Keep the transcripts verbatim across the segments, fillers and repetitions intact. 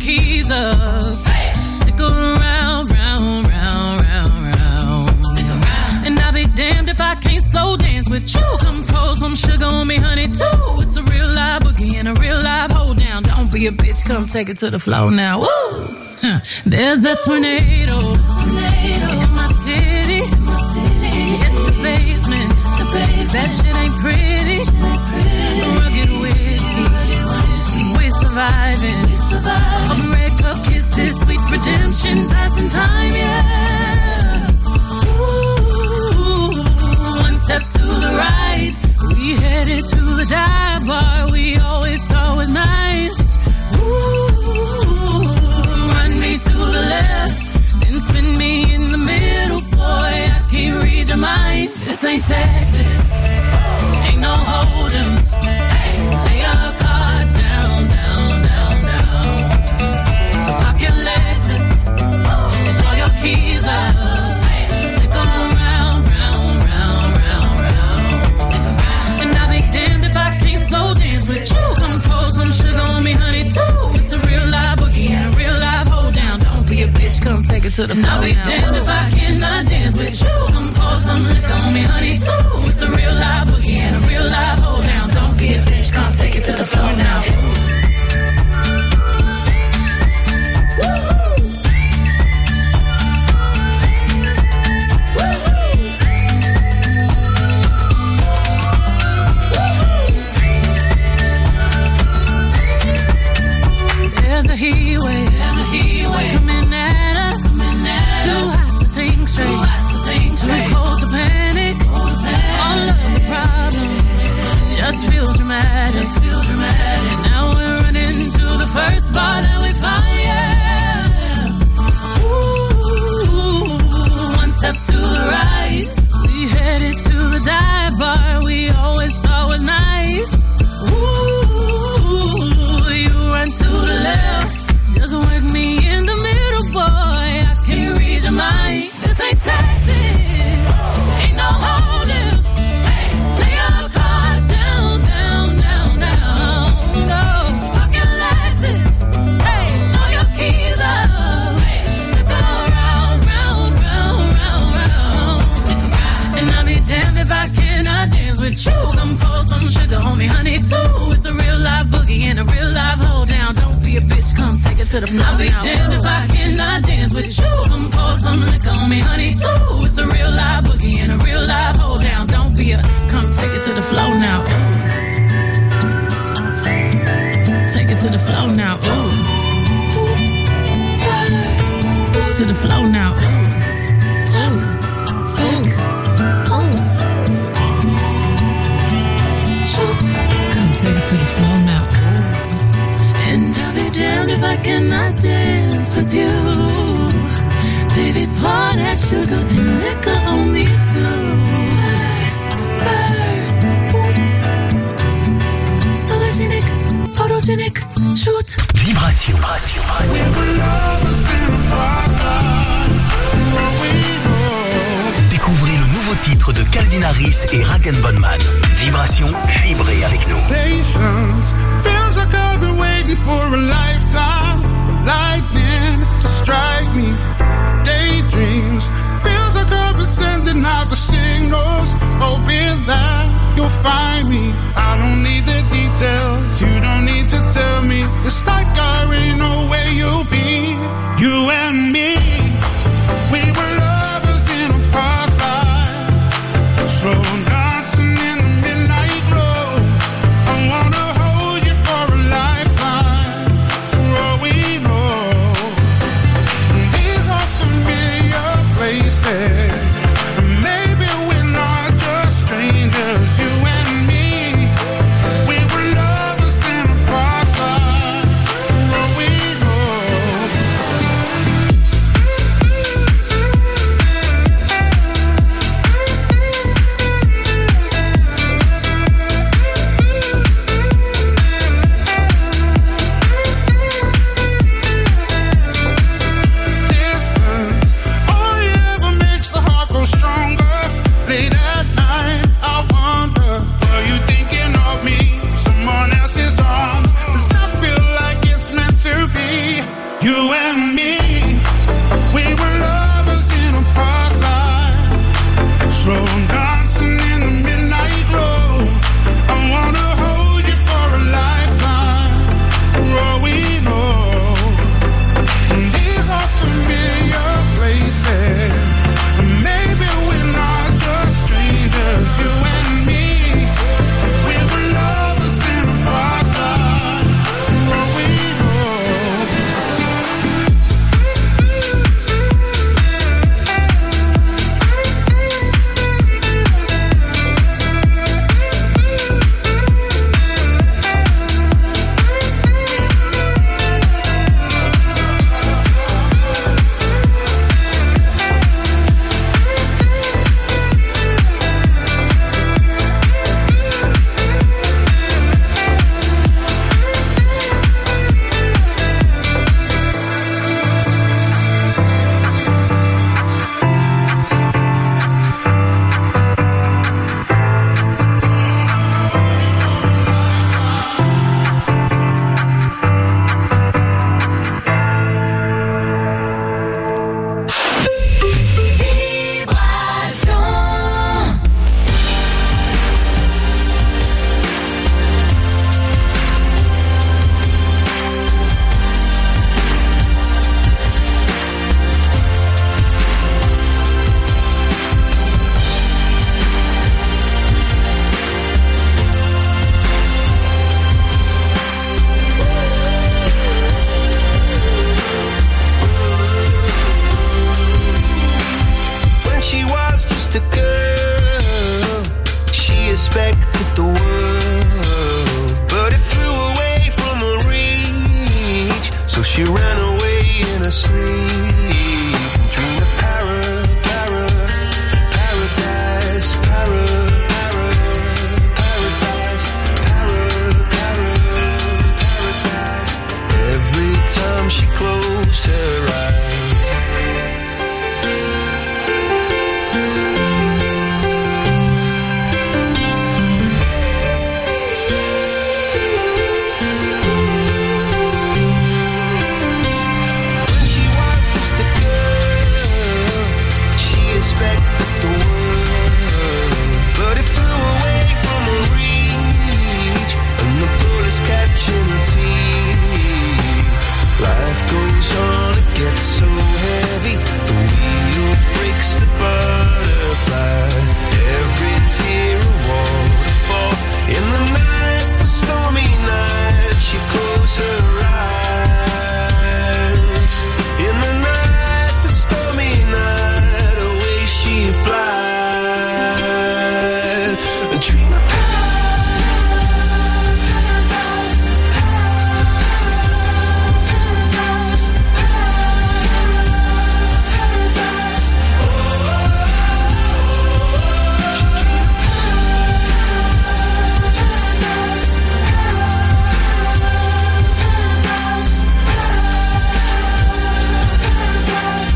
keys up. Hey. Stick around, round, round, round, round. Stick around. And I'll be damned if I can't slow dance with you. Come pour some sugar on me, honey, too. It's a real live boogie and a real live hold down. Don't be a bitch, come take it to the floor now. Woo! Huh. There's a tornado, tornado in my city. In my city. Hit the basement. The basement. That shit ain't pretty. Shit ain't pretty. Rugged whiskey. Rugged whiskey. We're surviving. We're surviving. Of red cup kisses, sweet redemption, passing time, yeah. Ooh, one step to the right, we headed to the dive bar we always thought was nice. Ooh, run me to the left, then spin me in the middle, boy, I can't read your mind. This ain't Texas, ain't no hold'em. Hey, lay your cards down, down, down, down. So pop your Lexus and throw your keys up. Hey, stick around, round, round, round, round. Stick around. And I'll be damned if I can't slow dance with you. Come pour some sugar on me, honey, too. It's a real live boogie and a real live hold down. Don't be a bitch, come take it to the floor. I'll be now. Damned if I cannot dance with you. Come pour some liquor on me, honey, too. It's a real live boogie and a real live hold down. Don't be a bitch, come take it to the floor now. There's a heat wave, there's a heat wave coming at us, coming at too us. Hot to think straight, too hot to think straight, too cold to panic. Cold to panic. All of the problems just feel dramatic, just feel dramatic. Now we're running to the first bar that we find, yeah. Ooh, one step to the right, we headed to the dive bar we always thought was nice. Ooh, you run to the left, just work me in the middle, boy, I can't read your mind. This ain't Texas, ain't no hold'em. Hey, lay your cards down, down, down, down. No, pocket Lexus. Hey, throw your keys up. Hey, stick around, round, round, round, round. Stick around. And I'll be damned if I cannot dance with you. Come pour some sugar on me, honey, too. It's a real live boogie and a real live hold down. Don't be a bitch, come take it to the floor. I'll be now. Damned if I cannot dance with you. Come pour some liquor on me, honey, too. It's a real live boogie and a real live hold down. Don't be a, come take it to the floor now. Ooh. Take it to the floor now. Ooh. Hoops, spiders, boots. To the floor now. Ooh. Top, back, pumps. Shoot. Come take it to the floor now. Ooh. And I'll be damned if I cannot dance with you. Baby, pour that sugar and liquor on me too. Spurs, boots, sologenic, photogenic, shoot. Vibration. Vibration. Découvrez le nouveau titre de Calvin Harris et Rag and Bone Man. Vibration, vibrez avec nous. Patience feels like I've been waiting for a lifetime for lightning to strike me. Daydreams feels like I've been sending out the signals, hoping that you'll find me. I don't need the details, you don't need to tell me. It's like I already know where you'll be. You and me, we were lovers in a past life, slow dancing in the midnight glow. I wanna hold you for a lifetime, for all we know. These are familiar places, maybe we're not just strangers. You and me, we were lovers in a past life, for all we know. expected the world, but it flew away from her reach. So she ran away in her sleep, dreamed of para, para, paradise, para, para, paradise, para, para, paradise. Every time she closed her eyes. Expected the world, but it flew away from her reach, and the bullets catching her teeth. Life goes on, it gets so heavy, the wheel breaks the butterfly. Every tear a waterfall. In the night, the stormy night, she closed her eyes. In the night, the stormy night, away she flies. A dream of paradise, paradise, paradise. Oh, she dreamed of paradise, paradise, paradise.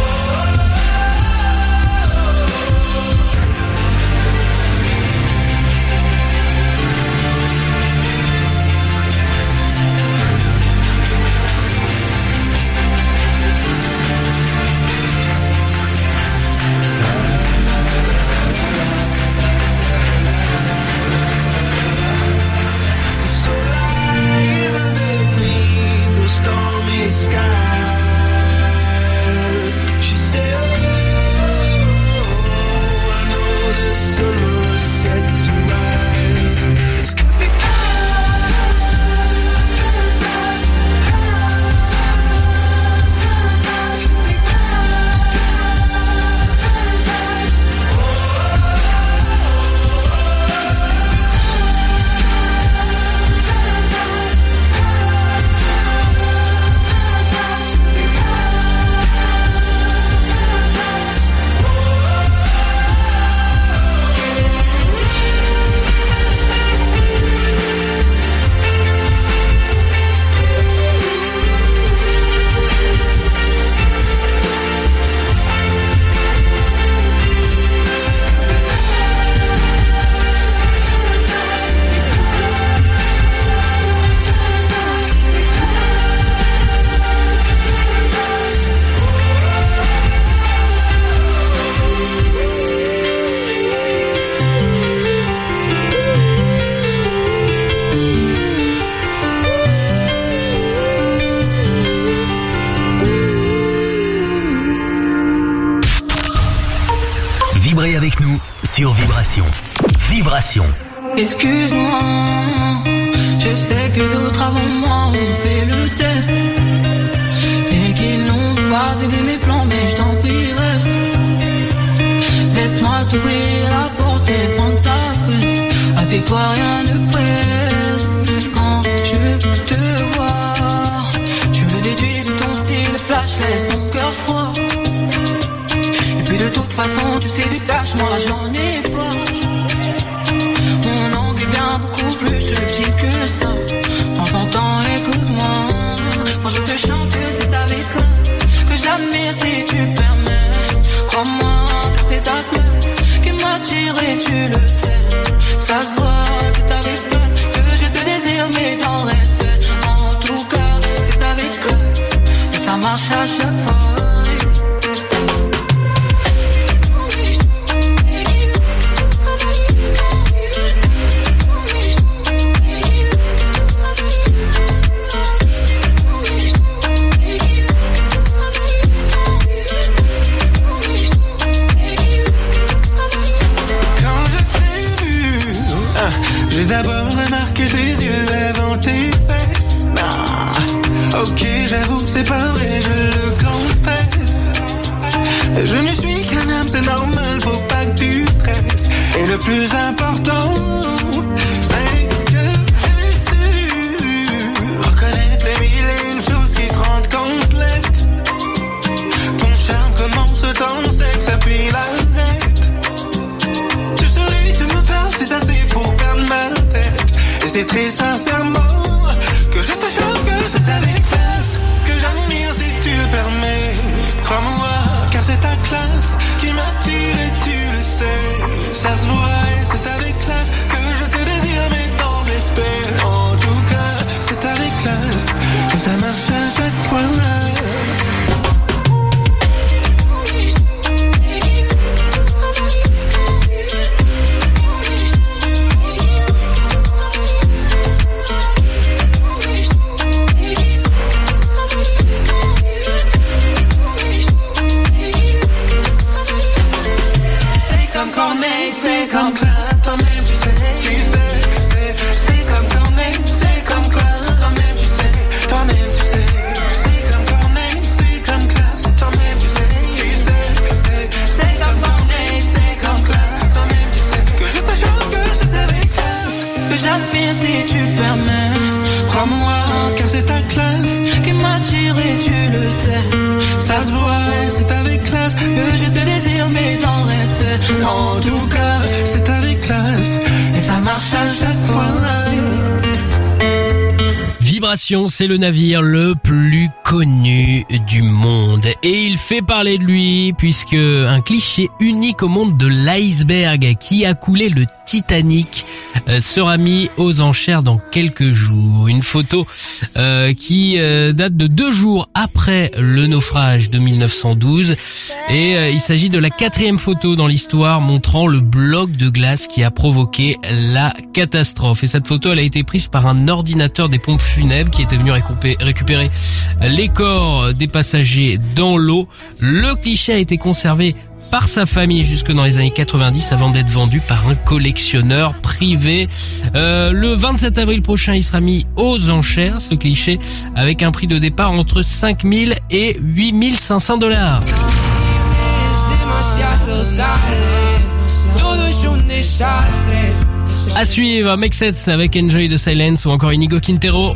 So lying underneath those stormy skies, she said, oh, I know the sun was set to rise. This could be paradise, paradise, could be paradise. Oh, this could be Vibrez avec nous sur Vibration. Vibration. Excuse-moi, je sais que d'autres avant moi ont fait le test et qu'ils n'ont pas aidé mes plans, mais je t'en prie reste. Laisse-moi t'ouvrir la porte et prendre ta fesse. Assieds-toi, rien ne presse. Quand je te vois, je me déduis de ton style flash, laisse ton cœur froid. Et puis de toute façon, tu sais du cash, moi j'en ai pas. Mon angle est bien beaucoup plus subtil que ça. Prends ton temps, écoute-moi. Quand je te chante, c'est avec classe que j'admire si tu permets. Crois-moi, car c'est ta classe qui m'attire et tu le sais. Ça se voit, c'est avec classe que je te désire, mais dans le respect. En tout cas, c'est avec classe et ça marche à chaque fois. J'ai d'abord remarqué tes yeux avant tes fesses. Ah, ok, j'avoue, c'est pas vrai, je le confesse. Je ne suis qu'un homme, c'est normal, faut pas que tu stresses. Et le plus important, c'est que j'ai su reconnaître les mille et une choses qui te rendent complète. Ton charme commence dans sexe et puis l'arrête. Tu souris, tu me parles, c'est assez pour perdre ma tête. Et c'est très sincèrement que je te jure que c'est avec classe que j'admire si tu le permets. Crois-moi, car c'est ta classe qui m'attire et tu le sais. Ça se voit et c'est avec classe que je te désire, mais dans le respect. En tout cas, c'est avec classe que ça marche à chaque fois. C'est comme classe, toi-même tu sais, tu sais, tu sais. C'est comme Corneille, c'est comme classe, toi-même tu sais, toi-même tu sais. C'est comme Corneille, c'est comme classe, toi-même tu sais, tu sais, tu sais. C'est comme Corneille, c'est comme classe, toi-même tu sais. Que je te jure que c'est avec classe Que j'admire si tu le permets. Crois-moi, car c'est ta classe Qui m'attire et tu le sais. Ça se voit, c'est avec classe Que je te désire mais dans le respect. En tout cas, c'est avec classe et ça marche à chaque fois. Vibration, c'est le navire le plus connu du monde. Et il fait parler de lui puisque un cliché unique au monde de l'iceberg qui a coulé le Titanic euh, sera mis aux enchères dans quelques jours. Une photo euh, qui euh, date de deux jours après le naufrage de mille neuf cent douze. Et euh, il s'agit de la quatrième photo dans l'histoire montrant le bloc de glace qui a provoqué la catastrophe. Et cette photo, elle a été prise par un ordinateur des pompes funèbres qui était venu récupérer, récupérer les corps des passagers dans l'eau. Le cliché a été conservé par sa famille jusque dans les années quatre-vingt-dix avant d'être vendu par un collectionneur privé. Euh, le vingt-sept avril prochain, il sera mis aux enchères, ce cliché, avec un prix de départ entre cinq mille et huit mille cinq cents dollars. À suivre, Make Sense avec Enjoy the Silence ou encore Inigo Quintero.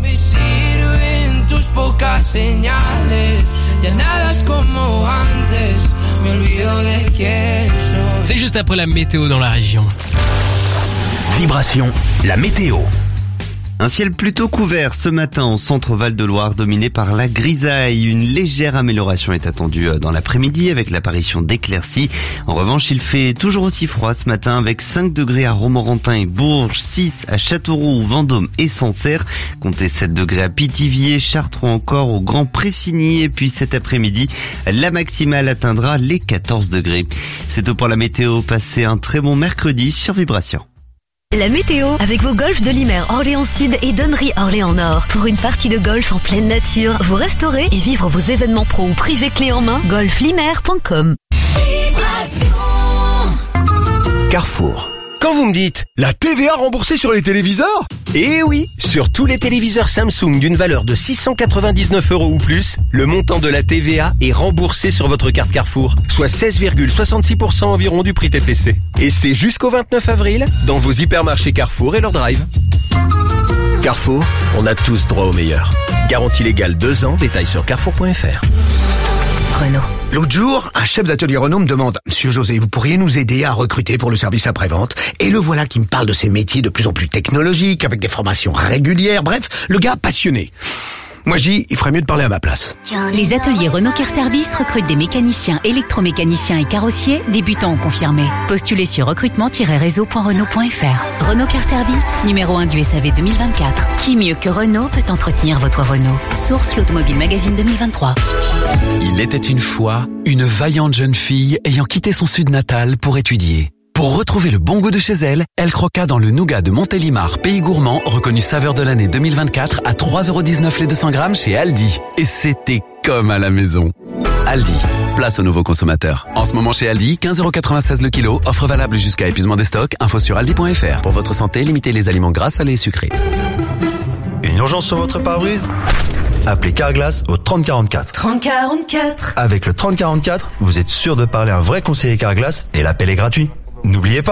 C'est juste après la météo dans la région. Vibration, la météo. Un ciel plutôt couvert ce matin au centre Val-de-Loire, dominé par la grisaille. Une légère amélioration est attendue dans l'après-midi avec l'apparition d'éclaircies. En revanche, il fait toujours aussi froid ce matin avec cinq degrés à Romorantin et Bourges, six à Châteauroux, Vendôme et Sancerre. Comptez sept degrés à Pithiviers, Chartres ou encore au Grand Pressigny. Et puis cet après-midi, la maximale atteindra les quatorze degrés. C'est tout pour la météo. Passez un très bon mercredi sur Vibration. La météo avec vos golfs de Limer Orléans Sud et Donnery Orléans Nord. Pour une partie de golf en pleine nature, vous restaurez et vivre vos événements pro ou privés clés en main. golf limer point com. Carrefour. Quand vous me dites la T V A remboursée sur les téléviseurs ? Eh oui, sur tous les téléviseurs Samsung d'une valeur de six cent quatre-vingt-dix-neuf euros ou plus, le montant de la T V A est remboursé sur votre carte Carrefour, soit seize virgule soixante-six pour cent environ du prix T T C. Et c'est jusqu'au vingt-neuf avril dans vos hypermarchés Carrefour et leur drive. Carrefour, on a tous droit au meilleur. Garantie légale deux ans, détails sur carrefour point f r. Renault. L'autre jour, un chef d'atelier Renault me demande « Monsieur José, vous pourriez nous aider à recruter pour le service après-vente ?» Et le voilà qui me parle de ces métiers de plus en plus technologiques, avec des formations régulières, bref, le gars passionné. Moi je dis, il ferait mieux de parler à ma place. Les ateliers Renault Car Service recrutent des mécaniciens, électromécaniciens et carrossiers, débutants ou confirmés. Postulez sur recrutement tiret réseau point renault point f r. Renault Car Service, numéro un du S A V deux mille vingt-quatre. Qui mieux que Renault peut entretenir votre Renault? Source l'Automobile Magazine deux mille vingt-trois. Il était une fois une vaillante jeune fille ayant quitté son sud natal pour étudier. Pour retrouver le bon goût de chez elle, elle croqua dans le nougat de Montélimar, pays gourmand, reconnu saveur de l'année deux mille vingt-quatre à trois euros dix-neuf les deux cents grammes chez Aldi. Et c'était comme à la maison. Aldi, place aux nouveaux consommateurs. En ce moment chez Aldi, quinze euros quatre-vingt-seize le kilo, offre valable jusqu'à épuisement des stocks, info sur aldi point f r. Pour votre santé, limitez les aliments gras, salés et sucrés. Une urgence sur votre pare-brise ? Appelez Carglass au trente quarante-quatre. trente quarante-quatre. Avec le trente quarante-quatre, vous êtes sûr de parler à un vrai conseiller Carglass et l'appel est gratuit. N'oubliez pas, une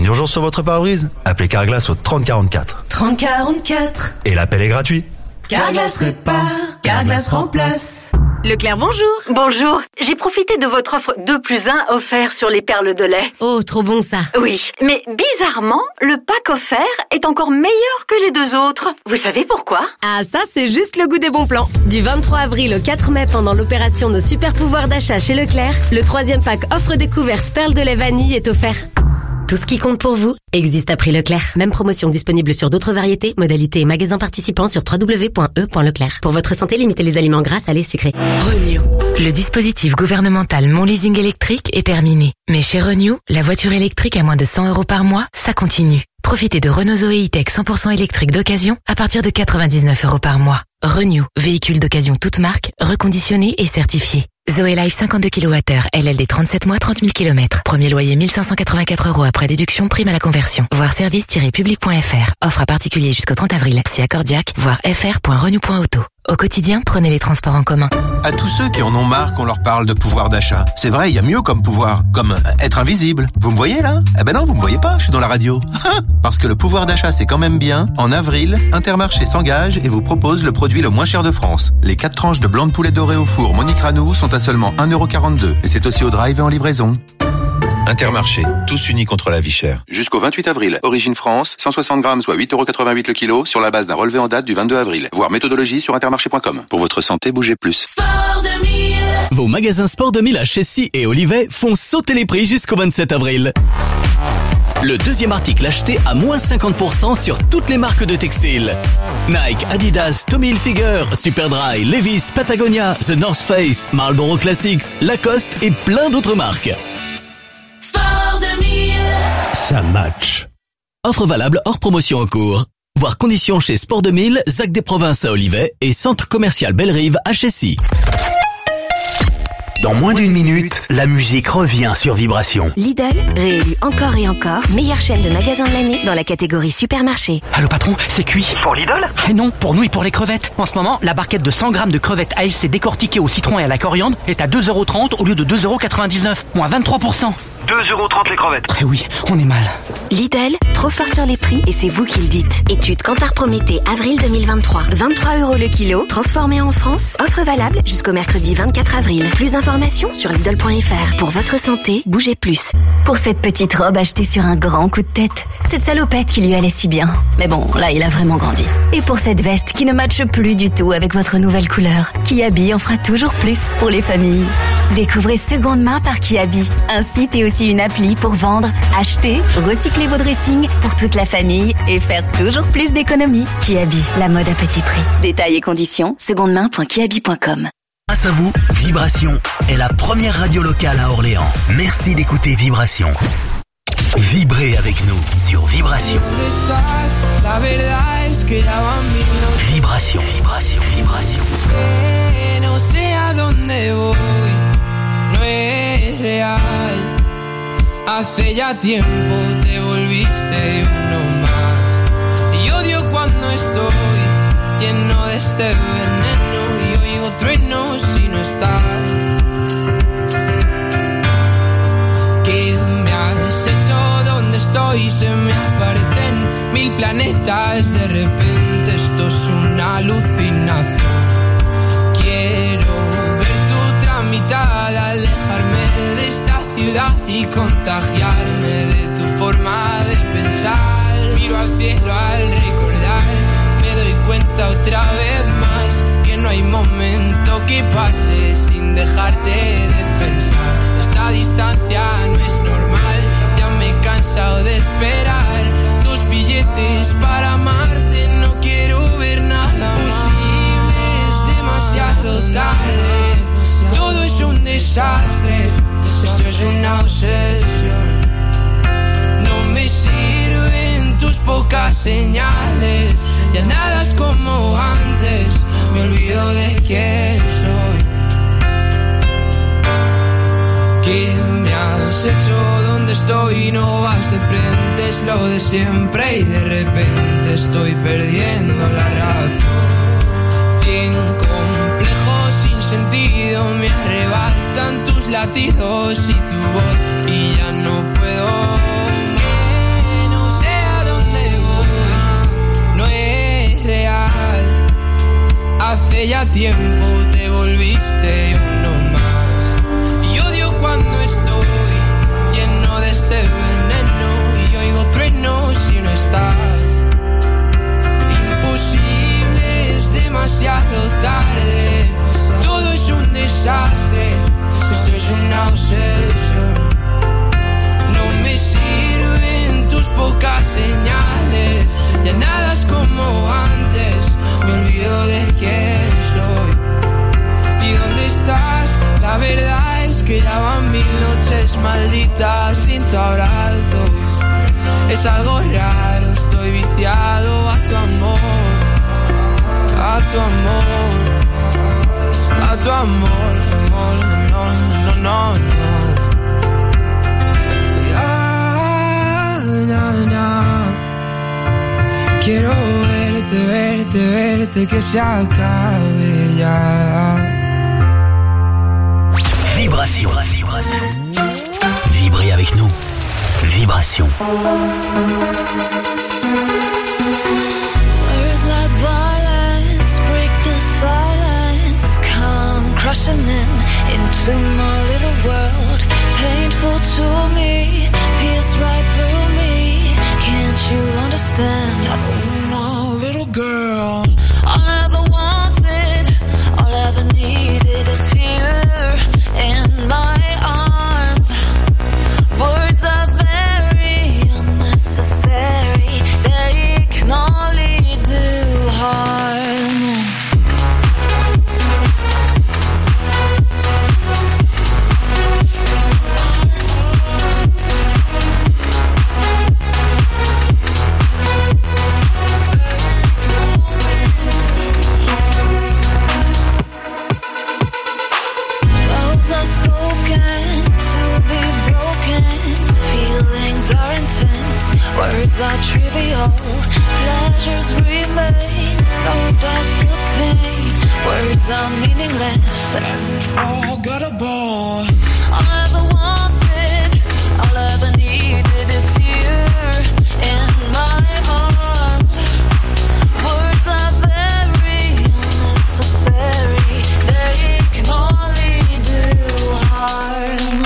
Une urgence sur votre pare-brise? Appelez Carglass au trente quarante-quatre. trente quarante-quatre. Et l'appel est gratuit. Carglass répare, Carglass remplace. Leclerc, bonjour. Bonjour. J'ai profité de votre offre deux plus un offert sur les perles de lait. Oh, trop bon ça. Oui, mais bizarrement, le pack offert est encore meilleur que les deux autres. Vous savez pourquoi? Ah, ça, c'est juste le goût des bons plans. Du vingt-trois avril au quatre mai, pendant l'opération Nos super pouvoirs d'achat chez Leclerc, le troisième pack offre découverte perles de lait vanille est offert. Tout ce qui compte pour vous existe à prix Leclerc. Même promotion disponible sur d'autres variétés, modalités et magasins participants sur w w w point e point leclerc. Pour votre santé, limitez les aliments gras, salés, sucrés. Renew. Le dispositif gouvernemental Mon Leasing électrique est terminé. Mais chez Renew, la voiture électrique à moins de cent euros par mois, ça continue. Profitez de Renault Zoé E-Tech cent pour cent électrique d'occasion à partir de quatre-vingt-dix-neuf euros par mois. Renew, véhicule d'occasion toute marque, reconditionné et certifié. Zoé Life cinquante-deux kilowattheures, L L D trente-sept mois, trente mille kilomètres. Premier loyer mille cinq cent quatre-vingt-quatre euros après déduction, prime à la conversion. Voir service tiret public point f r. Offre à particulier jusqu'au trente avril. Si accordiaque, voir f r point renew point auto. Au quotidien, prenez les transports en commun. À tous ceux qui en ont marre qu'on leur parle de pouvoir d'achat. C'est vrai, il y a mieux comme pouvoir. Comme être invisible. Vous me voyez là? Eh ben non, vous me voyez pas, je suis dans la radio. Parce que le pouvoir d'achat c'est quand même bien. En avril, Intermarché s'engage et vous propose le produit le moins cher de France. Les quatre tranches de blanc de poulet doré au four Monique Ranou sont à seulement un euro quarante-deux. Et c'est aussi au drive et en livraison. Intermarché, tous unis contre la vie chère. Jusqu'au vingt-huit avril, Origine France, cent soixante grammes, soit huit euros quatre-vingt-huit le kilo, sur la base d'un relevé en date du vingt-deux avril. Voir méthodologie sur intermarché point com. Pour votre santé, bougez plus. Vos magasins Sport deux mille à Chessy et Olivet font sauter les prix jusqu'au vingt-sept avril. Le deuxième article acheté à moins cinquante pour cent sur toutes les marques de textiles. Nike, Adidas, Tommy Hilfiger, Superdry, Levi's, Patagonia, The North Face, Marlboro Classics, Lacoste et plein d'autres marques. Ça match. Offre valable hors promotion en cours. Voir conditions chez Sport deux mille, Zac des Provinces à Olivet et Centre Commercial Belle-Rive à Chessy. Dans moins d'une minute, la musique revient sur Vibration. Lidl, réélu encore et encore, meilleure chaîne de magasins de l'année dans la catégorie supermarché. Allô patron, c'est cuit. Pour Lidl? Eh non, pour nous et pour les crevettes. En ce moment, la barquette de cent grammes de crevettes A L C décortiquées au citron et à la coriandre est à deux euros trente au lieu de deux euros quatre-vingt-dix-neuf, moins vingt-trois pour cent. deux euros trente les crevettes. Eh oui, on est mal. Lidl, trop fort sur les prix et c'est vous qui le dites. Étude Kantar Prométhée, avril deux mille vingt-trois. vingt-trois euros le kilo, transformé en France. Offre valable jusqu'au mercredi vingt-quatre avril. Plus d'informations sur lidl point f r. Pour votre santé, bougez plus. Pour cette petite robe achetée sur un grand coup de tête, cette salopette qui lui allait si bien. Mais bon, là, il a vraiment grandi. Et pour cette veste qui ne matche plus du tout avec votre nouvelle couleur, Kiabi en fera toujours plus pour les familles. Découvrez Seconde Main par Kiabi, un site et aussi une appli pour vendre, acheter, recycler vos dressings pour toute la famille et faire toujours plus d'économies. Kiabi, la mode à petit prix. Détails et conditions, seconde main point kiabi point com. Grâce à vous, Vibration est la première radio locale à Orléans. Merci d'écouter Vibration. Vibrez avec nous sur Vibration. Vibration, vibration, vibration. No sé a dónde voy, no es real. Hace ya tiempo te volviste uno más. Y odio cuando estoy lleno de este veneno y oigo truenos si no estás. ¿Qué me has hecho? ¿Dónde estoy? Se me aparecen mil planetas. De repente esto es una alucinación. Quiero ver tu tramitar, alejarme de esta ciudad y contagiarme de tu forma de pensar. Miro al cielo al recordar, me doy cuenta otra vez más que no hay momento que pase sin dejarte de pensar. Esta distancia no es normal, ya me he cansado de esperar tus billetes para amarte. No quiero ver nada posible, es demasiado tarde. Todo es un desastre, esto es una obsesión. No me sirven tus pocas señales, ya nada es como antes, me olvido de quién soy. ¿Qué me has hecho? ¿Dónde estoy? No vas de frente, es lo de siempre y de repente estoy perdiendo la razón. Cien complejos sin sentido me arrebatan tus latidos y tu voz y ya no puedo hace ya tiempo te volviste uno más. Y odio cuando estoy lleno de este veneno y oigo truenos si no estás. Imposible, es demasiado tarde. Todo es un desastre, esto es una obsesión. No me sirven tus pocas señales, ya nada es como antes, me olvido de quién soy. ¿Y dónde estás? La verdad es que ya van mil noches malditas sin tu abrazo. Es algo raro, estoy viciado a tu amor, a tu amor, a tu amor, amor, no, no, no, no. Na, na. Quiero verte, verte, verte, que se acabe ya. Vibration. Vibrez avec nous. Vibration. Words like violence break the silence, come crushing in into my little world. Painful to me, pierce right through me. Can't you understand? Oh, my little girl. All I ever wanted, all I ever needed is here in my arms. Words are very unnecessary, they can only do harm. Are intense, words are trivial, pleasures remain, so does the pain. Words are meaningless and forgettable. All I ever wanted, all I ever needed is here in my arms. Words are very unnecessary, they can only do harm.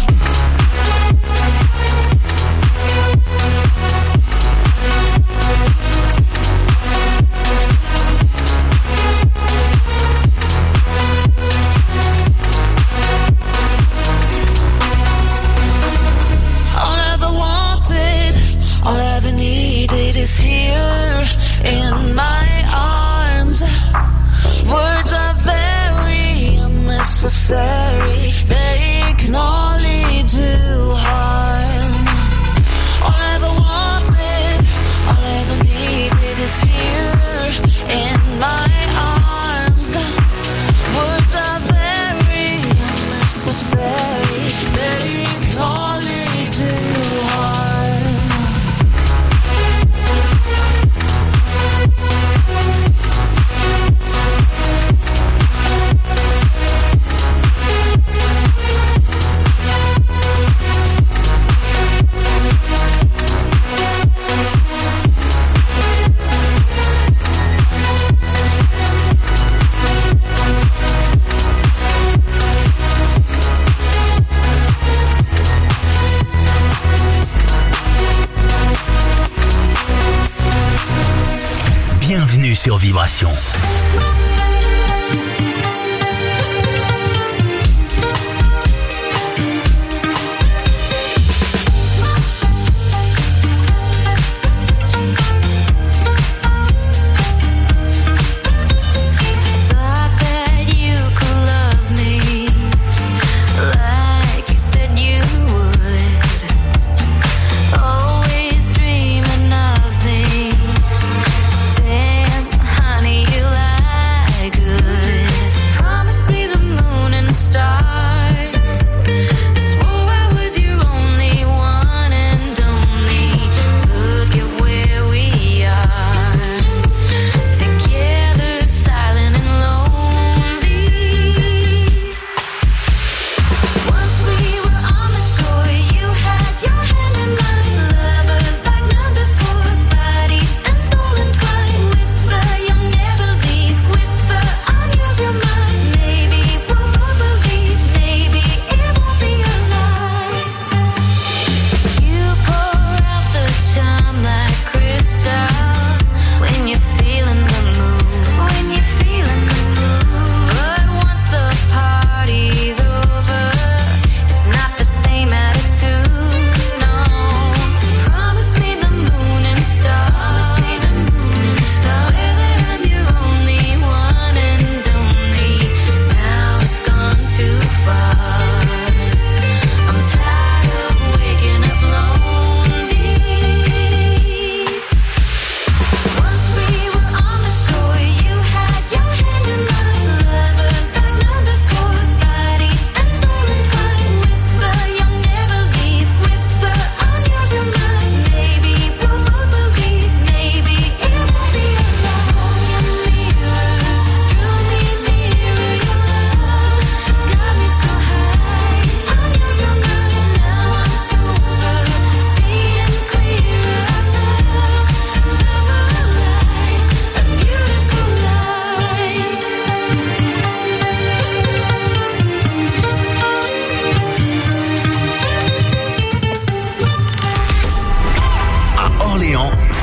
Is here in my arms. Words are very unnecessary, they can only do harm. All I ever wanted, all I ever needed is here in my arms. Words are very unnecessary, they can only do harm. Bienvenue sur Vibration. Damn, honey, you lie good.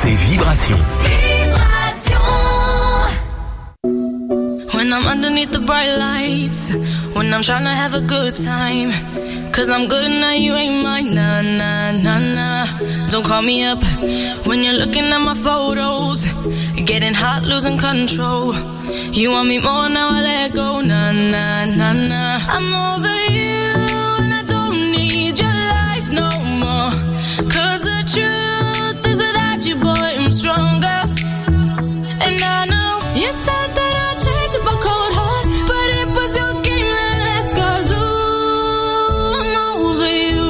c'est Vibration. When I'm underneath the bright lights, when I'm trying to have a good time, cause I'm good now, you ain't mine, nah, nah, nah, nah. Don't call me up when you're looking at my photos, getting hot, losing control. You want me more, now I let go, nah, nah, nah, nah. I'm over you and I don't need your lies no more, cause the truth is without you, boy, I'm stronger. And I know you said that my cold heart, but it was your game that last, cause ooh, I'm over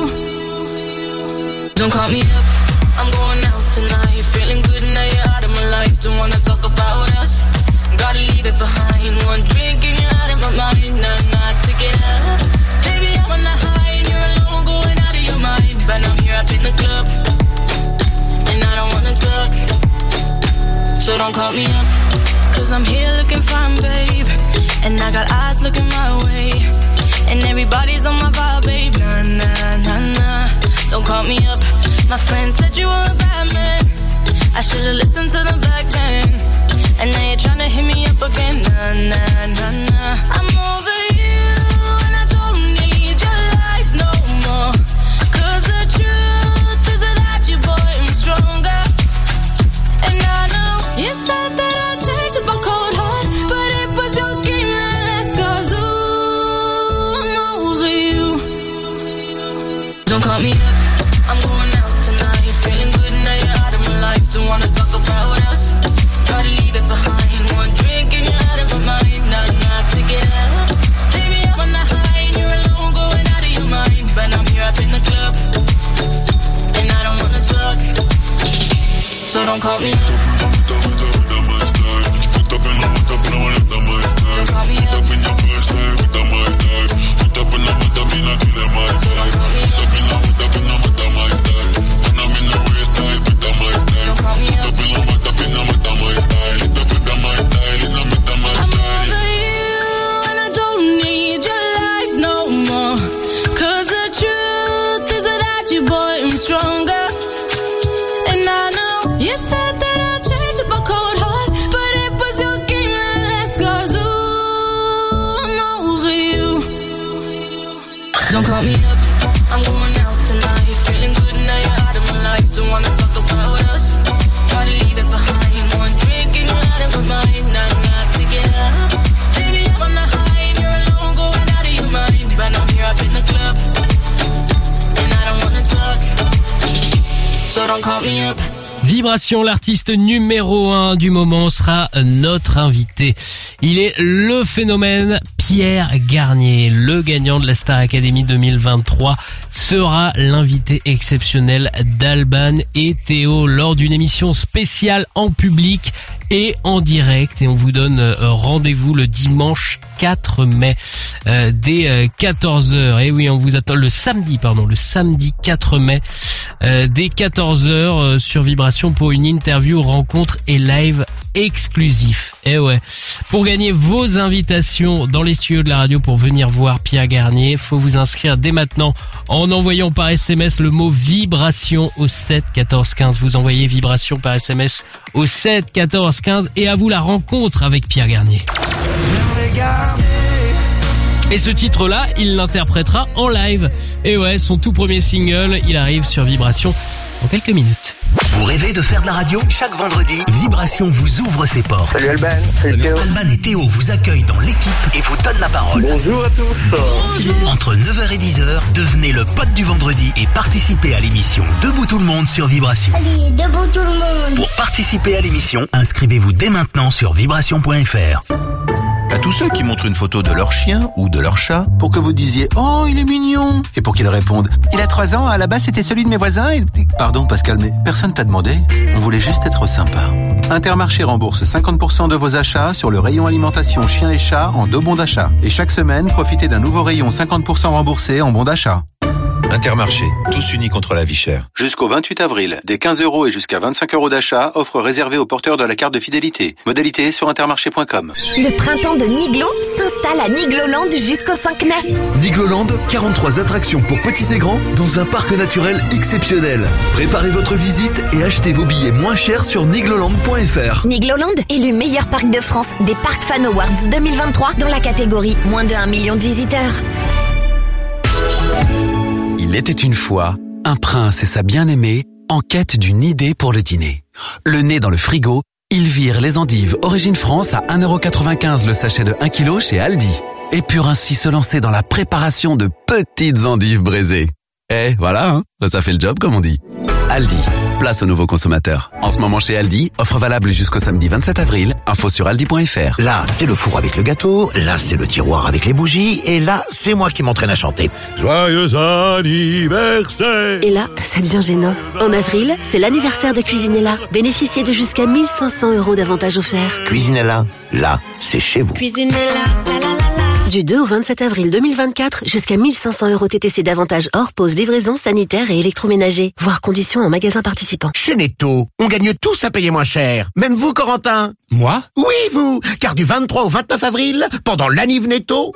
you. Don't call me up, I'm going out tonight, feeling good now you're out of my life. Don't wanna talk about us, gotta leave it behind. One drink and you're out of my mind, nah, nah, to get up. Baby, I'm on the high and you're alone, going out of your mind. But I'm here up in the club, and I don't wanna talk, so don't call me up. Cause I'm here looking fine, babe, and I got eyes looking my way, and everybody's on my vibe, babe. Nah, nah, nah, nah. Don't call me up. My friend said you were a bad man, I should've listened to the back then, and now you're tryna hit me up again. Nah, nah, nah, nah. I'm over you and I don't need your lies no more, cause the truth is without you, boy, I'm stronger. And I know you said that I changed my cold heart, but it was your game that last, cause ooh, I'm over you. Don't call me up, I'm going out tonight, feeling good now you're out of my life. Don't wanna talk about us, gotta leave it behind. One drink and you're out of my mind, not enough to get up. Baby, I'm on the high and you're alone, going out of your mind. But I'm here up in the club, and I don't wanna talk, so don't call me up. Don't call me up, I'm going out tonight, feeling good now you're out of my life. Don't wanna talk about us, gotta leave it behind. One drink and you're out of my mind, not enough to get up. Baby, I'm on the high and you're alone, going out of your mind. But I'm here up in the club, and I don't wanna talk, so don't call me up. Vibration, l'artiste numéro un du moment sera notre invité. Il est le phénomène Pierre Garnier, le gagnant de la Star Academy deux mille vingt-trois, sera l'invité exceptionnel d'Alban et Théo lors d'une émission spéciale en public et en direct. Et on vous donne rendez-vous le dimanche quatre mai euh, dès euh, quatorze heures. Et oui, on vous attend le samedi, pardon, le samedi quatre mai euh, dès quatorze heures euh, sur Vibration pour une interview, rencontre et live exclusif. Et ouais, pour gagner vos invitations dans les studios de la radio pour venir voir Pierre Garnier, faut vous inscrire dès maintenant en envoyant par S M S le mot Vibration au sept quatorze quinze. Vous envoyez Vibration par S M S au sept quatorze quinze et à vous la rencontre avec Pierre Garnier. Et ce titre-là, il l'interprétera en live. Et ouais, son tout premier single, il arrive sur Vibration en quelques minutes. Vous rêvez de faire de la radio? Chaque vendredi, Vibration vous ouvre ses portes. Salut Alban, salut Théo. Alban et Théo vous accueillent dans l'équipe et vous donnent la parole. Bonjour à tous. Bonjour. Entre neuf heures et dix heures, devenez le pote du vendredi et participez à l'émission Debout tout le monde sur Vibration. Allez, debout tout le monde. Pour participer à l'émission, inscrivez-vous dès maintenant sur vibration point f r. À tous ceux qui montrent une photo de leur chien ou de leur chat pour que vous disiez « Oh, il est mignon !» et pour qu'ils répondent « Il a trois ans, à la base c'était celui de mes voisins et... » Pardon Pascal, mais personne t'a demandé. On voulait juste être sympa. Intermarché rembourse cinquante pour cent de vos achats sur le rayon alimentation chien et chat en deux bons d'achat. Et chaque semaine, profitez d'un nouveau rayon cinquante pour cent remboursé en bons d'achat. Intermarché, tous unis contre la vie chère. Jusqu'au vingt-huit avril, des quinze euros et jusqu'à vingt-cinq euros d'achat, offre réservée aux porteurs de la carte de fidélité. Modalité sur intermarché point com. Le printemps de Niglo s'installe à Nigloland jusqu'au cinq mai. Nigloland, quarante-trois attractions pour petits et grands dans un parc naturel exceptionnel. Préparez votre visite et achetez vos billets moins chers sur nigloland point f r. Nigloland, élu meilleur parc de France des Parcs Fan Awards deux mille vingt-trois dans la catégorie moins de un million de visiteurs. Il était une fois un prince et sa bien-aimée en quête d'une idée pour le dîner. Le nez dans le frigo, ils virent les endives Origine France à un euro quatre-vingt-quinze le sachet de un kilo chez Aldi et purent ainsi se lancer dans la préparation de petites endives braisées. Eh, voilà, hein, ça fait le job comme on dit. Aldi, place aux nouveaux consommateurs. En ce moment chez Aldi, offre valable jusqu'au samedi vingt-sept avril, info sur aldi point f r. Là, c'est le four avec le gâteau, là, c'est le tiroir avec les bougies, et là, c'est moi qui m'entraîne à chanter. Joyeux anniversaire! Et là, ça devient gênant. En avril, c'est l'anniversaire de Cuisinella. Bénéficiez de jusqu'à mille cinq cents euros d'avantages offerts. Cuisinella, là, c'est chez vous. Cuisinella, la la la la. Du deux au vingt-sept avril deux mille vingt-quatre, jusqu'à mille cinq cents euros T T C d'avantages hors pause, livraison, sanitaire et électroménager. Voir conditions en magasin participant. Chez Netto, on gagne tous à payer moins cher. Même vous, Corentin. Moi? Oui, vous. Car du vingt-trois au vingt-neuf avril, pendant l'anniv Netto,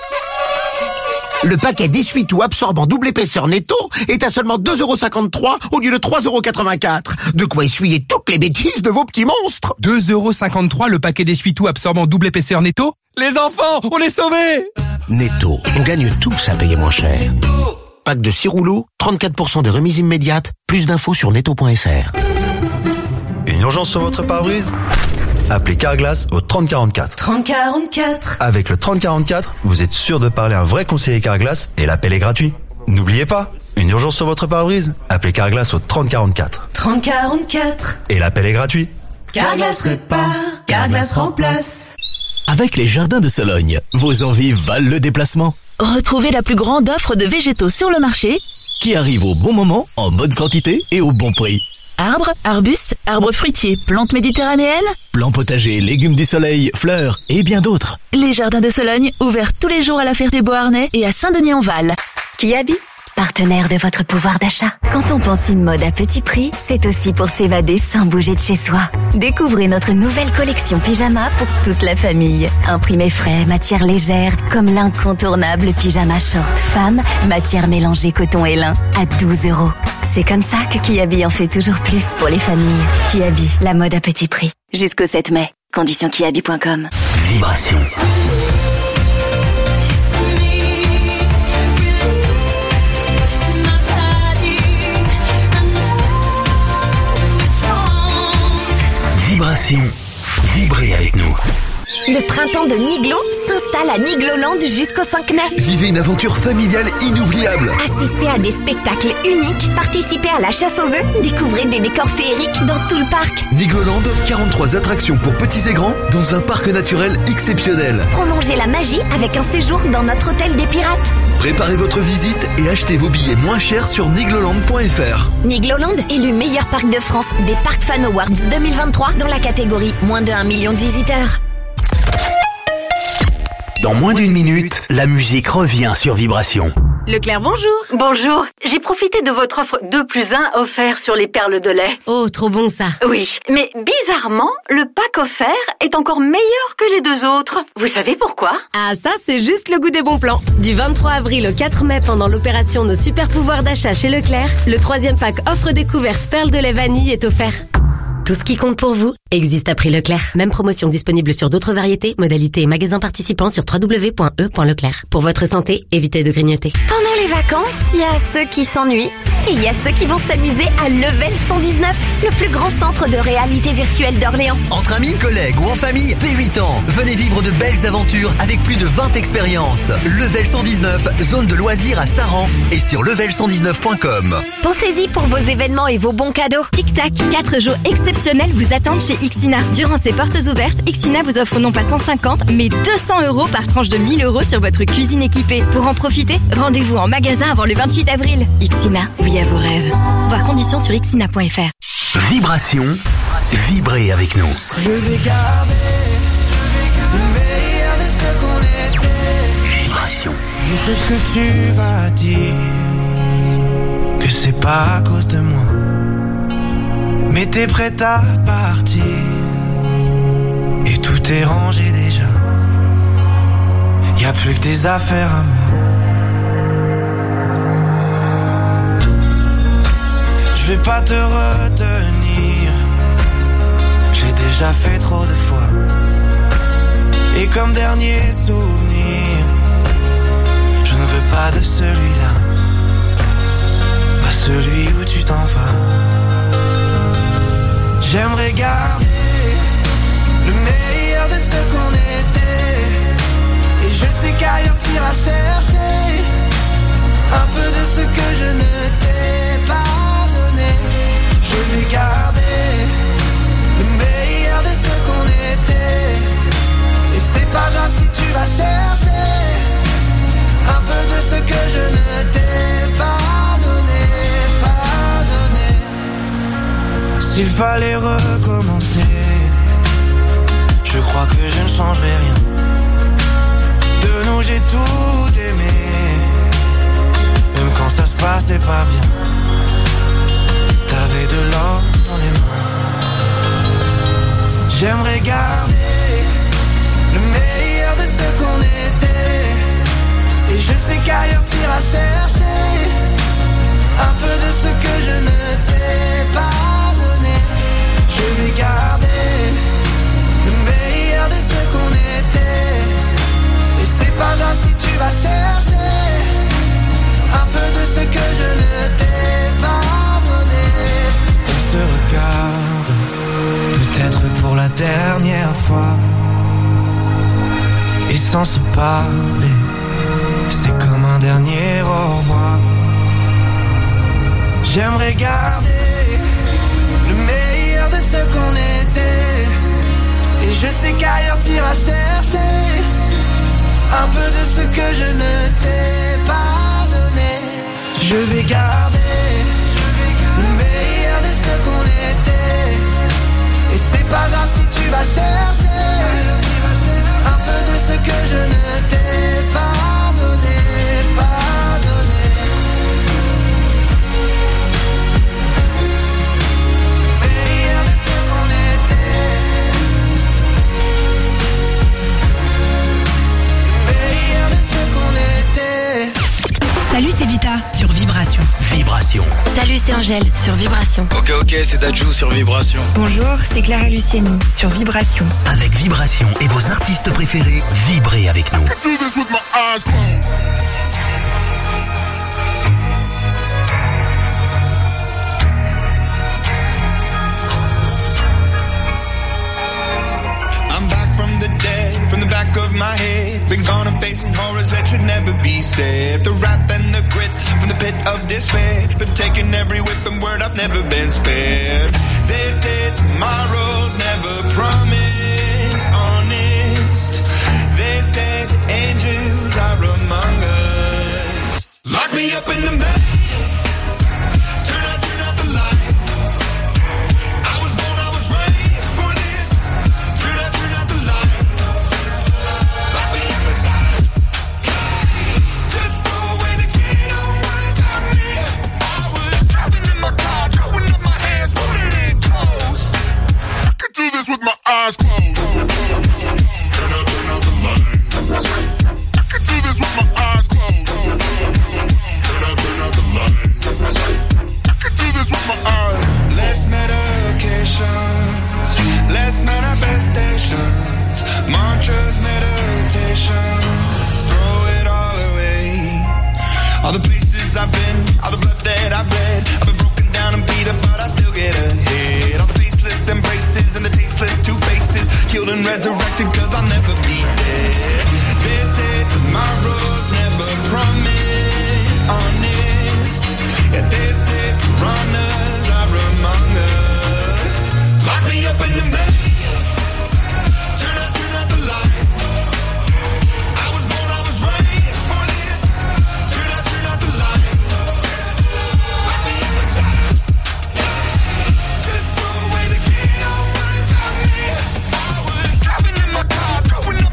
le paquet d'essuie-tout absorbant double épaisseur Netto est à seulement deux euros cinquante-trois au lieu de trois euros quatre-vingt-quatre. De quoi essuyer toutes les bêtises de vos petits monstres. deux euros cinquante-trois le paquet d'essuie-tout absorbant double épaisseur Netto? Les enfants, on est sauvés! Netto, on gagne tous à payer moins cher. Pack de six rouleaux, trente-quatre pour cent de remise immédiate. Plus d'infos sur netto point f r. Une urgence sur votre pare-brise? Appelez Carglass au trente quarante-quatre. trente quarante-quatre. Avec le trente quarante-quatre, vous êtes sûr de parler à un vrai conseiller Carglass et l'appel est gratuit. N'oubliez pas, une urgence sur votre pare-brise? Appelez Carglass au trente quarante-quatre. trente quarante-quatre. Et l'appel est gratuit. Carglass répare, Carglass remplace. Avec les jardins de Sologne, vos envies valent le déplacement. Retrouvez la plus grande offre de végétaux sur le marché qui arrive au bon moment, en bonne quantité et au bon prix. Arbres, arbustes, arbres fruitiers, plantes méditerranéennes, plants potagers, légumes du soleil, fleurs et bien d'autres. Les jardins de Sologne, ouverts tous les jours à la Ferté-Beauharnais et à Saint-Denis-en-Val. Kiabi, partenaire de votre pouvoir d'achat. Quand on pense une mode à petit prix, c'est aussi pour s'évader sans bouger de chez soi. Découvrez notre nouvelle collection pyjama pour toute la famille. Imprimé frais, matière légère, comme l'incontournable pyjama short femme, matière mélangée coton et lin, à douze euros. C'est comme ça que Kiabi en fait toujours plus pour les familles. Kiabi, la mode à petit prix. Jusqu'au sept mai. Conditions kiabi point com. Vibration. Vibration. Vibrez avec nous. Le printemps de Niglo s'installe à Nigloland jusqu'au cinq mai. Vivez une aventure familiale inoubliable. Assistez à des spectacles uniques, participez à la chasse aux œufs, découvrez des décors féeriques dans tout le parc. Nigloland, quarante-trois attractions pour petits et grands dans un parc naturel exceptionnel. Prolongez la magie avec un séjour dans notre hôtel des pirates. Préparez votre visite et achetez vos billets moins chers sur nigloland point f r. Nigloland, élu meilleur parc de France des Parcs Fan Awards deux mille vingt-trois dans la catégorie moins de un million de visiteurs. Dans moins d'une minute, la musique revient sur Vibration. Leclerc, bonjour. Bonjour. J'ai profité de votre offre deux plus un offert sur les perles de lait. Oh, trop bon ça. Oui, mais bizarrement, le pack offert est encore meilleur que les deux autres. Vous savez pourquoi? Ah, ça, c'est juste le goût des bons plans. Du vingt-trois avril au quatre mai, pendant l'opération Nos super pouvoirs d'achat chez Leclerc, le troisième pack offre découverte perles de lait vanille est offert. Tout ce qui compte pour vous existe à prix Leclerc. Même promotion disponible sur d'autres variétés, modalités et magasins participants sur w w w point e point leclerc. Pour votre santé, évitez de grignoter. Pendant les vacances, il y a ceux qui s'ennuient et il y a ceux qui vont s'amuser à Level cent dix-neuf, le plus grand centre de réalité virtuelle d'Orléans. Entre amis, collègues ou en famille, dès huit ans, venez vivre de belles aventures avec plus de vingt expériences. Level cent dix-neuf, zone de loisirs à Saran et sur level cent dix-neuf point com. Pensez-y pour vos événements et vos bons cadeaux. Tic Tac, quatre jours exceptionnels vous attendent chez Ixina. Durant ces portes ouvertes, Ixina vous offre non pas cent cinquante, mais deux cents euros par tranche de mille euros sur votre cuisine équipée. Pour en profiter, rendez-vous en magasin avant le vingt-huit avril. Ixina, oui à vos rêves. Voir conditions sur ixina point f r. Vibration, vibrez avec nous. Je vais garder le meilleur de ce qu'on était. Vibration. Je sais ce que tu vas dire. que c'est pas à cause de moi. Mais t'es prête à partir et tout est rangé déjà. Y'a plus que des affaires à moi. Je vais pas te retenir, j'ai déjà fait trop de fois. Et comme dernier souvenir, je ne veux pas de celui-là, pas celui où tu t'en vas. J'aimerais garder le meilleur de ce qu'on était. Et je sais qu'ailleurs t'iras chercher un peu de ce que je ne t'ai pas donné. Je vais garder le meilleur de ce qu'on était. Et c'est pas grave si tu vas chercher un peu de ce que je ne t'ai pas donné, pas donné. S'il fallait recommencer, je crois que je ne changerai rien. De nous j'ai tout aimé, même quand ça se passait pas bien. T'avais de l'or dans les mains. J'aimerais garder le meilleur de ce qu'on était. Et je sais qu'ailleurs t'iras chercher un peu de ce que je ne t'ai pas donné. Je vais garder le meilleur de ce qu'on était. Et c'est pas grave si tu vas chercher un peu de ce que je ne t'ai pas donné. On se regarde, peut-être pour la dernière fois. Et sans se parler, c'est comme un dernier au revoir. J'aimerais garder le meilleur de ce qu'on était. Et je sais qu'ailleurs t'iras chercher un peu de ce que je ne t'ai pas donné. Je vais garder le meilleur de ce qu'on était. Et c'est pas grave si tu vas chercher un peu de ce que je ne t'ai pas donné, pas donné. Meilleur de ce qu'on était. Meilleur de ce qu'on était. Salut, c'est Vita sur Vibration. Vibration. Salut, c'est Angèle sur Vibration. Ok, ok, c'est Dajou sur Vibration. Bonjour, c'est Clara Luciani sur Vibration. Avec Vibration et vos artistes préférés, vibrez avec nous. I'm back from the dead, from the back of my head. Been gone and facing horrors that should never be said. The wrath and the grit from the pit of despair. Been taking every whip and word, I've never been spared. They say tomorrow's never promised, honest. They say the angels are among us. Lock me up in the maze. Turn out, turn out the lights. I was born, I was raised for this. Turn out, turn out the lights. Lock me up inside cage. Just throw away the key, don't worry about me. I was driving in my car, throwing up my hands, putting it close. I could do this with my eyes closed. Turn out, turn out the lights. I could do this with my eyes closed. Turn out, turn out the lights. I could do this with my eyes. Less medications, less manifestations, mantras, meditation. Throw it all away. All the places I've been, all the blood that I've bled. I've been broken down and beat up, but I still get ahead. All the faceless embraces and the tasteless two faces, killed and resurrected, cause I'll never be dead. They say tomorrow's never promised, honest. Yeah, they say piranhas are among us. Lock me up in the maze. Turn out, turn out the lights. I was born, I was raised for this. Turn out, turn out the lights. Lock me up inside cage. Just throw away the key, don't worry about me. I was driving in my car, throwing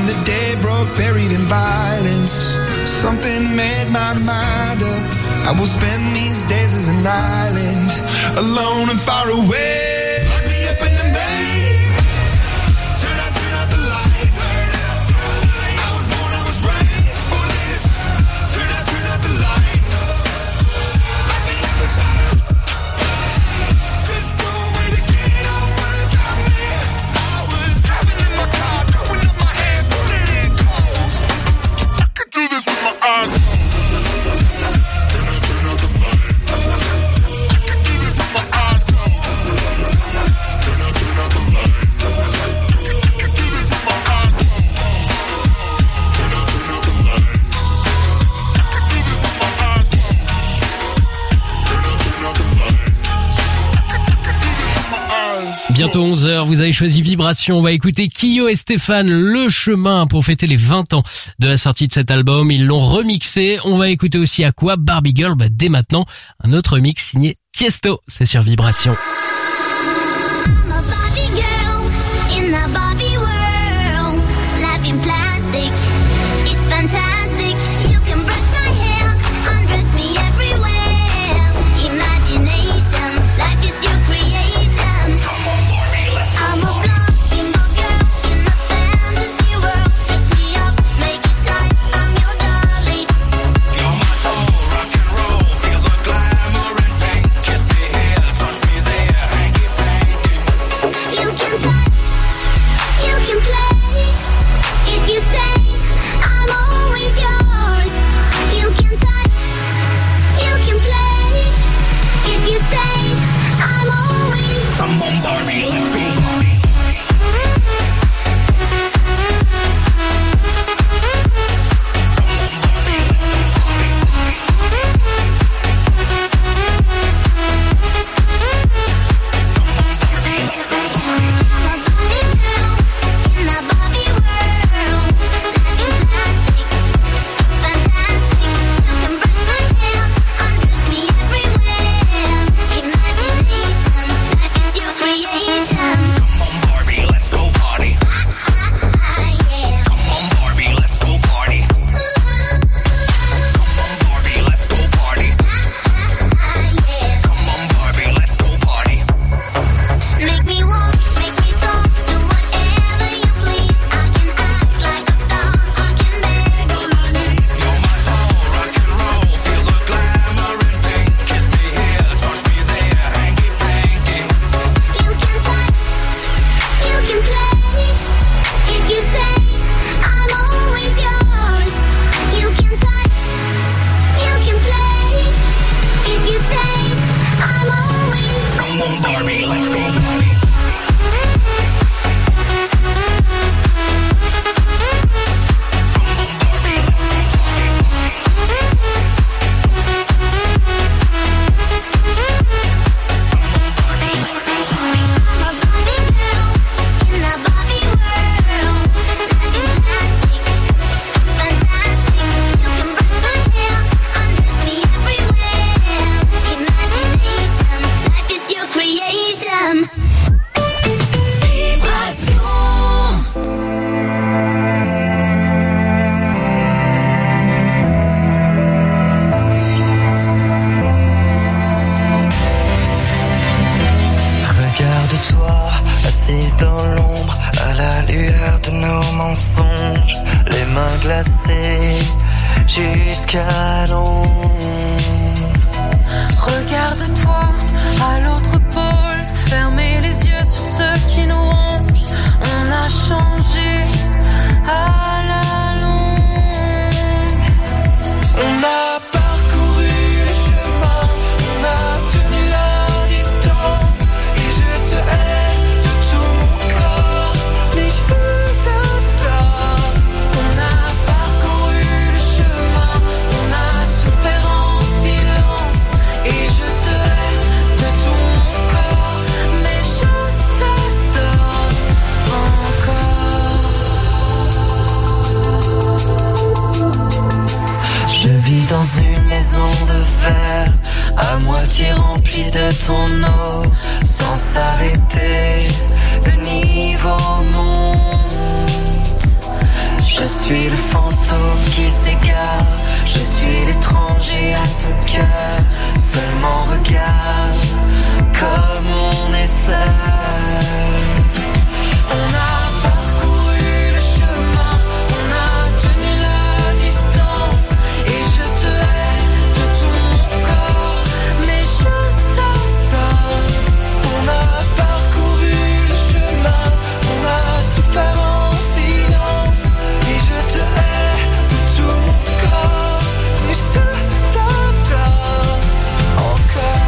when the day broke, buried in violence, something made my mind up. I will spend these days as an island, alone and far away. Lock me up in the maze. Turn out, turn out the lights. I was born, I was raised for this. Turn out, turn out the lights. Like the episodes. Just no way to get over it, got me. I was driving in my car, throwing up my hands, pulling in close. I could do this with my eyes closed. Bientôt onze heures, vous avez choisi Vibration. On va écouter Kyo et Stéphane, Le Chemin, pour fêter les vingt ans de la sortie de cet album. Ils l'ont remixé. On va écouter aussi à quoi Barbie Girl, bah, dès maintenant, un autre mix signé Tiesto. C'est sur Vibration. Jusqu'à l'ombre. Regarde-toi à l'autre pôle, fermez les yeux sur ceux qui nous rongent. On a changé à la longue. On a parcouru le chemin, on a tenu la distance. Et je te hais de tout mon corps, mais je t'adore. On a parcouru le chemin, on a souffert en silence. Et je te hais de tout mon corps, mais je t'adore encore. Je vis dans une maison de verre, à moitié remplie de ton eau. Sans s'arrêter, le niveau monte. Je suis le fantôme qui s'égare. Je suis l'étranger à ton cœur. Seulement regarde comme on est seul. On a parcouru le chemin, on a tenu la distance. Et je te hais de tout mon corps, mais je t'adore. On a parcouru le chemin, on a souffert en silence. Et je te hais de tout mon corps, mais je t'adore encore.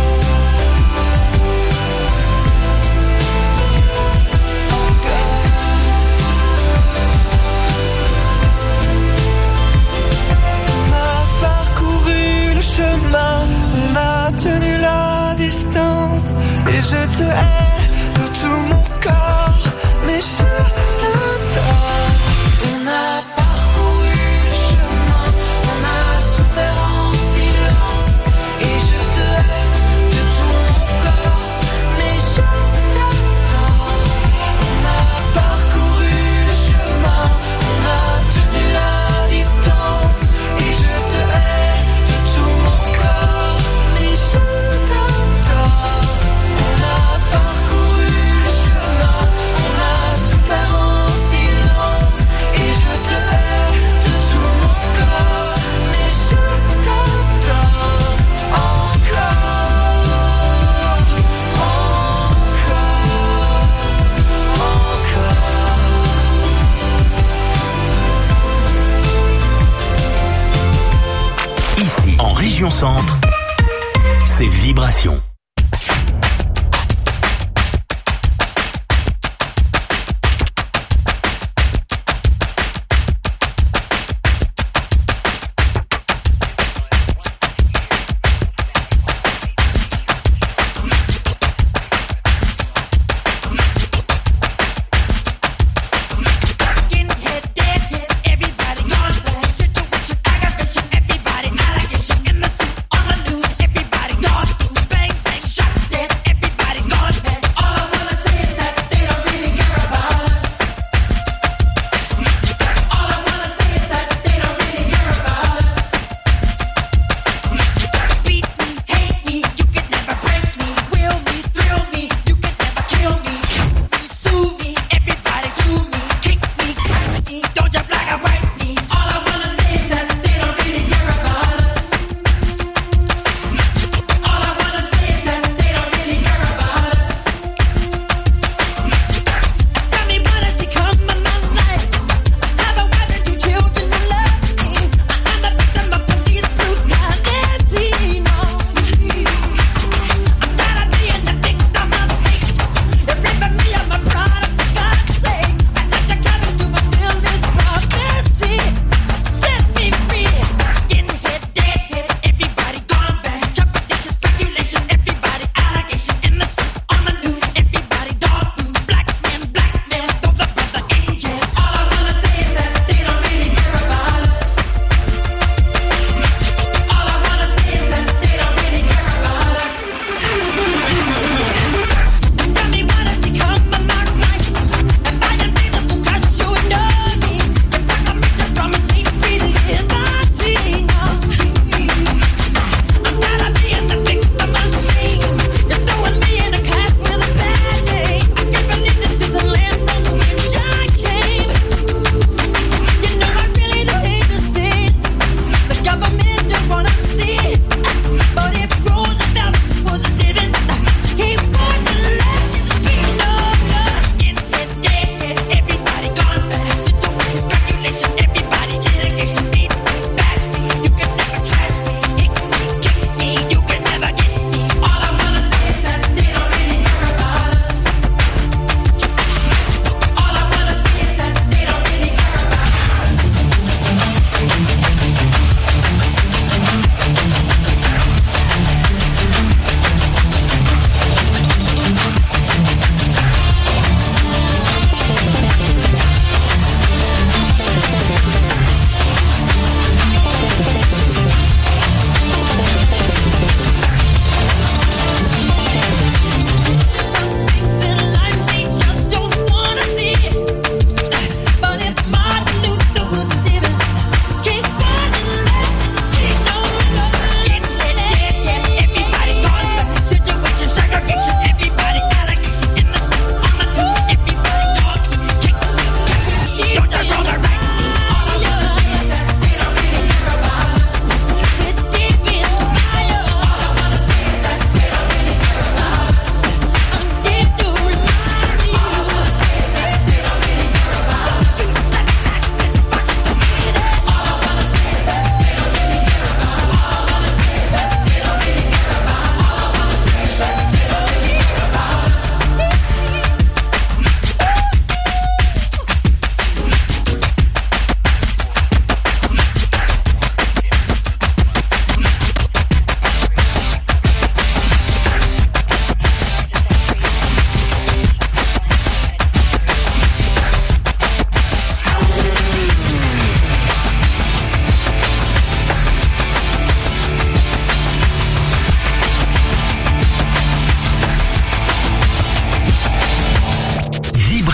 On a tenu la distance. Et je te hais de tout mon corps, mais je t'adore. On a parcouru le chemin, on a souffert en silence. Et je te hais de tout mon corps, mais je t'adore. On a parcouru le chemin, on a tenu la distance. Et je te hais de tout mon corps, mais je t'adore. On a parcouru le chemin, on a souffert en silence. Et je te hais de tout mon corps, mais je t'adore encore, encore, encore. Ici, en région centre, c'est Vibration. Situation, everybody, allegation in the suit on the loose, everybody gone through, bang, bang.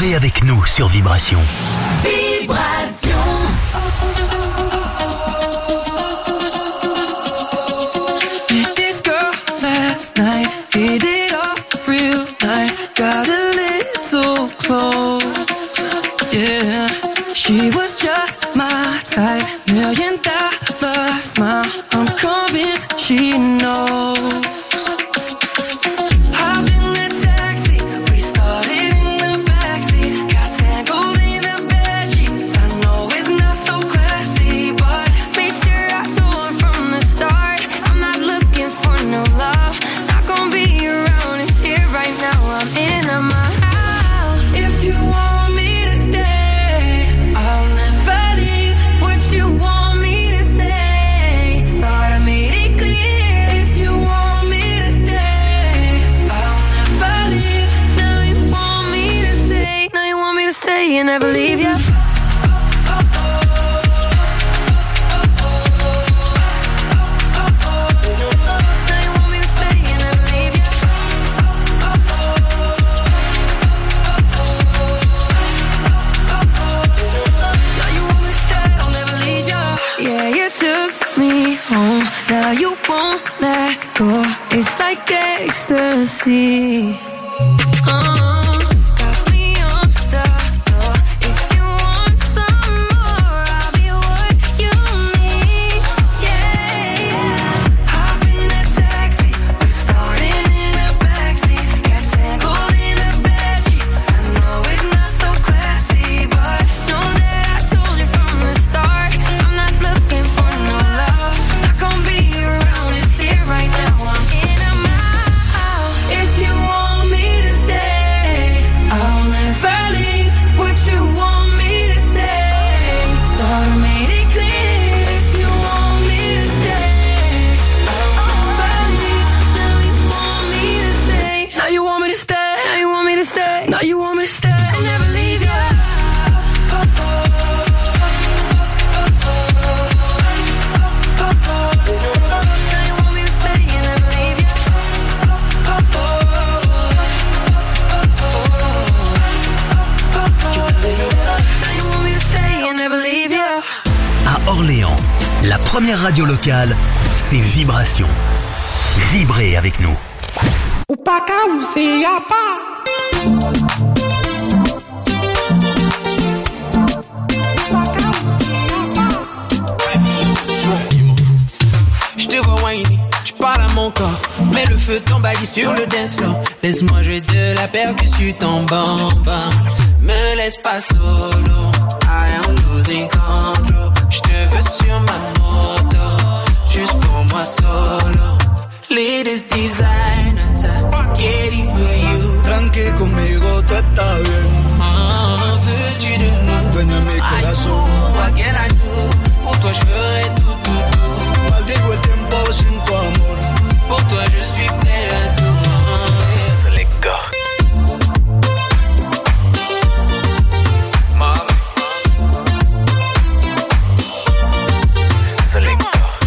Vibrez avec nous sur Vibration. Vibration. Met this girl last night, hit it off real nice. Got a little close, yeah. She was just my type, million dollar smile. I'm convinced she knows. Hopped in the taxi, we started in the backseat. Got tangled in the bedsheets. I know it's not so classy, but Made sure I told her from the start, I'm not looking for no love. Not gonna be around, it's here right now. I'm in my house. if you want me to stay, I'll never leave. What you want me to say? Thought I made it clear. if you want me to stay, I'll never leave. Now you want me to stay. Now you want me to stay and never leave ya. Now you want me to stay and never leave ya. now you want me to stay, I'll never leave ya. Yeah, you took me home. Now you won't let go. It's like ecstasy. Uh, got me on the floor. If you want some more, I'll be what you need. Yeah, yeah. Hop in that taxi, we started in the backseat. Got tangled in the bedsheets. I know it's not so classy, but know that I told you from the start, I'm not looking for no love. Not gonna be around, it's here right now. I'm in a mouth. If you want me to stay, I'll never leave. What you want me to say? Thought I made it clear. if you want me to stay, I'll never leave. Now you want me to stay. now you want me to stay, Now you want me to stay. now you want me to stay, I'll never leave ya. Now you want me to stay and never leave ya. Now you want me to stay and never leave ya. À Orléans, la première radio locale, c'est Vibration. Vibrez avec nous. Ou pas qu'à vous, c'est y'a pas. Je te vois whiny, je parle à mon corps. Mets le feu t'embadis sur le dance floor. Laisse-moi jouer de la percussion en bamba. Me laisse pas solo, I am losing control. Je te veux sur ma moto, juste pour moi solo. Latest designer, get it for you. Tranqui conmigo, tú estás bien. Ah, veux-tu de nous? Dueña de mi corazón. What can I do? Pour toi je ferai tout, tout, tout. Maldigo el tiempo sin tu amor. Pour toi je suis prêt à tout. C'est les gars. C'est les gars.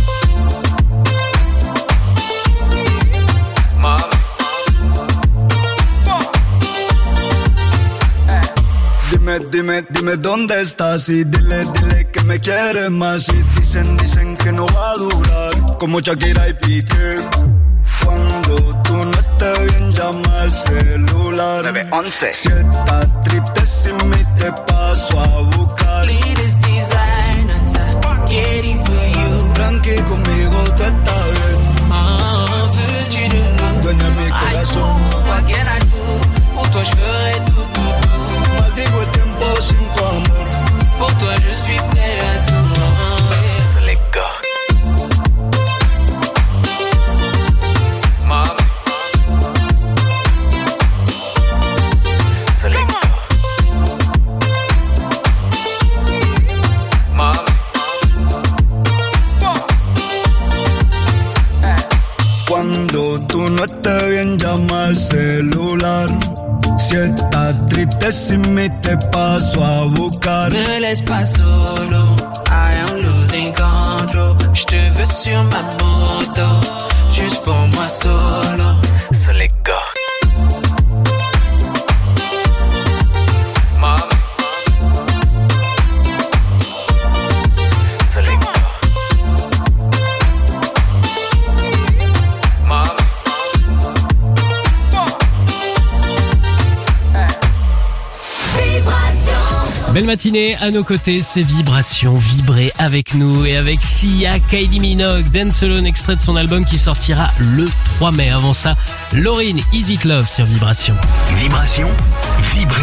Dime, dime, dime dónde estás y dile, dile que me quieres más. Y dicen, dicen que no va a durar, como Shakira y Piqué. Cuando tú no estés bien, llama al celular. nueve once. Si estás triste sin mí, te paso a buscar. Latest designer, get it for you. Tranqui conmigo, tú estás bien. Ah, veux-tu de nous? Dueña de mi corazón. What can I do? Pour toi je ferai tout, tout, tout. Maldigo el tiempo sin tu amor. Pour toi je suis prêt à tout. C'est les gars. C'est les gars. Cuando tú no estés bien, llama al celular. Si estás triste sin mí, te paso a buscar. Me laisse pas solo, I am losing control. Je te veux sur ma moto, juste pour moi solo. C'est les gars. Belle matinée, à nos côtés, c'est Vibration, vibrez avec nous et avec Sia, Kylie Minogue, Dance Alone, extrait de son album qui sortira le trois mai. Avant ça, Lauryn, Easy Love sur Vibration. Vibration, vibrer.